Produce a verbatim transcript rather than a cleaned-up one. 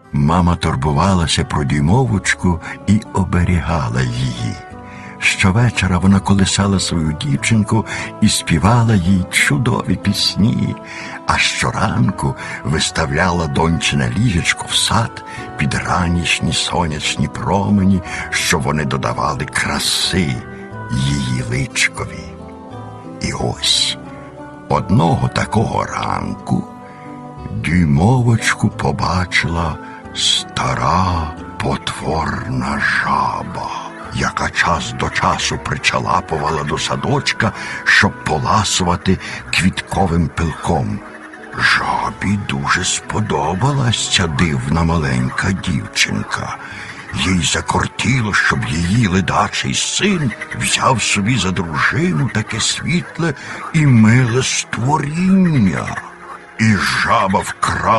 Мама турбувалася про дюймовочку і оберігала її. Щовечора вона колисала свою дівчинку і співала їй чудові пісні, а щоранку виставляла дончине ліжечко в сад під ранішні сонячні промені, що вони додавали краси її личкові. І ось одного такого ранку дюймовочку побачила стара потворна жаба, яка час до часу причалапувала до садочка, щоб поласувати квітковим пилком. Жабі дуже сподобалась ця дивна маленька дівчинка. Їй закортіло, щоб її ледачий син взяв собі за дружину таке світле і миле створіння. І жаба вкрала